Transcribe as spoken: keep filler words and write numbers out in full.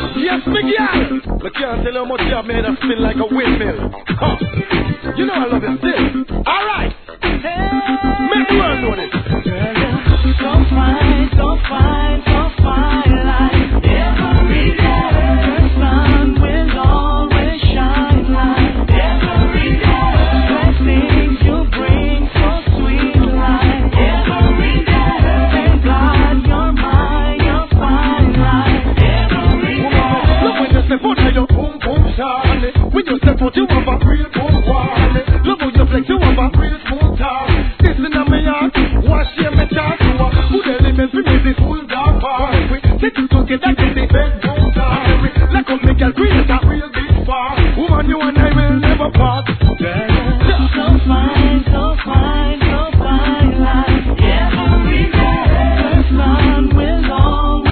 Yes, Miguel. I can't tell how much you have made us spin like a windmill. Huh. You know I love you still. All right. Make the world know this. Girl, you're so fine, so fine, so fine. Like every day, the sun will always shine. Like every day, blessings you bring so sweet. Like every day, thank God you're mine, you're fine. Like every day. Look when you step out of your boom boom Charlie. When you step out you have a real boom Charlie. Love how you flex you have a real smooth talk. Listen to me heart, wash your me talk to her. Who the limit for me this full dark party. Take you together to the bedroom dark. Like a make a green.